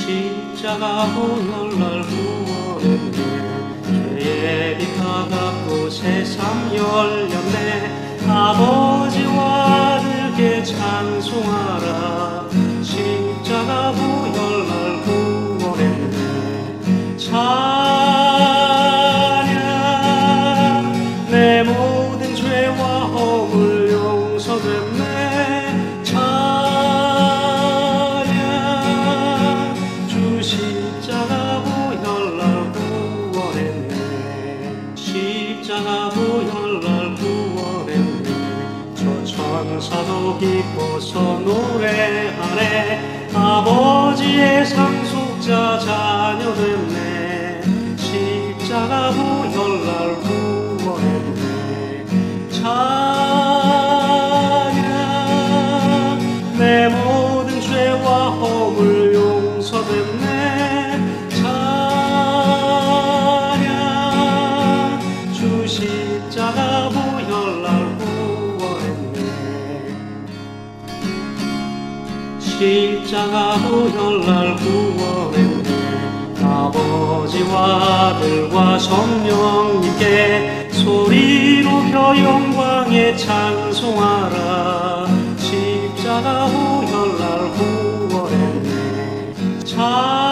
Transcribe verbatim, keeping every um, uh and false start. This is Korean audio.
십자가 보혈날 구원했네. 죄의 빛 다갖고 새삼 열렸네. 아버지와 아들께 찬송하라. 십자가 보혈날 구원했네. 찬양 내 모든 죄와 허물 용서됐네. 찬양 주 십자가 보혈날 구원했네. 십자가 보혈날 구원했네. 저 천사도 기뻐서 노래하네. 아버지의 상속자 자녀 됐네. 십자가 보혈날 구원했네. 찬양 내 모든 죄와 허물 용서됐네. 찬양 주 십자가 보혈날 구원했네. 십자가 보혈날 구원했네. 아버지와 아들과 성령님께 소리로 켜 영광에 찬송하라. 십자가 보혈날 구원했네.